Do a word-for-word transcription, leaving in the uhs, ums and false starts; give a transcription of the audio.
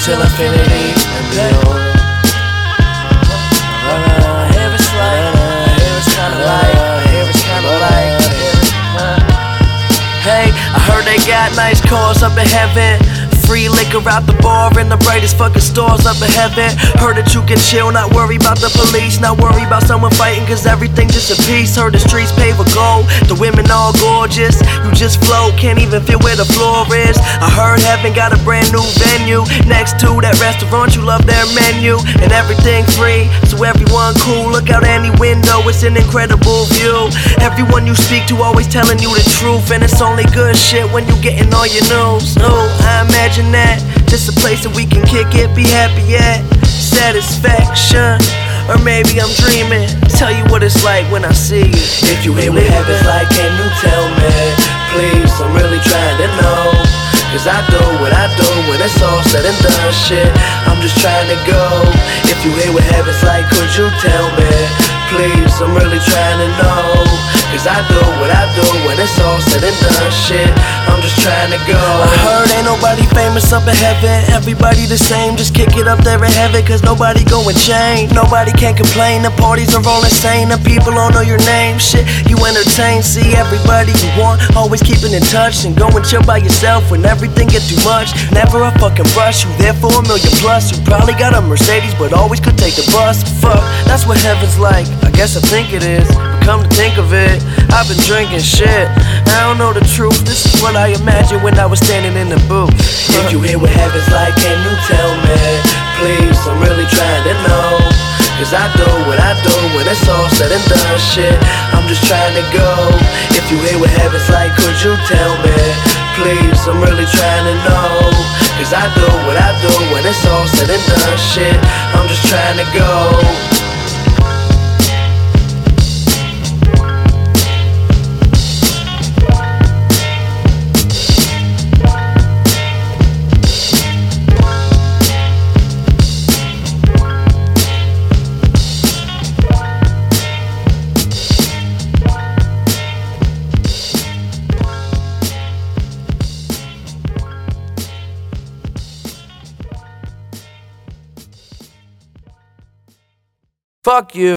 till infinity and beyond. I hear it's like, I hear it's kinda like, I hear it's kinda like, hey, I heard they got nice cars up in heaven. Free liquor out the bar in the brightest fucking stores up in heaven. Heard that you can chill, not worry about the police, not worry about someone fighting, cause everything just a piece. Heard the streets paved with gold, the women all gorgeous. You just float, can't even feel where the floor is. I heard heaven got a brand new venue next to that restaurant, you love their menu. And everything free, so everyone cool. Look out any window, it's an incredible view. Everyone you speak to always telling you the truth, and it's only good shit when you getting all your news. Oh, I imagine that, just a place that we can kick it, be happy at, satisfaction. Or maybe I'm dreaming, tell you what it's like when I see you. If you hear what heaven's like, can you tell me? Please, I'm really trying to know, cause I do what I do when it's all said and done, shit, I'm just trying to go. If you hear what heaven's like, could you tell me? Please, I'm really trying to know, cause I do what I do when it's all said and done, shit, I'm just trying to go. I heard ain't nobody famous up in heaven, everybody the same, just kick it up there in heaven, cause nobody going change. Nobody can complain, the parties are all insane, the people all know your name, shit, you entertain, see everybody you want, always keeping in touch, and go and chill by yourself when everything get too much. Never a fucking rush, you there for a million plus, you probably got a Mercedes, but always could take the bus. Fuck, that's what heaven's like, I guess I think it is, but come to think of it, I've been drinking shit, I don't know the truth, this is what I imagined when I was standing in the booth. If you hear what heaven's like, can you tell me? Please, I'm really trying to know, cause I do what I do when it's all said and done, shit, I'm just trying to go. If you hear what heaven's like, could you tell me? Please, I'm really trying to know, cause I do what I do when it's all said and done, shit, I'm just trying to go. Fuck you.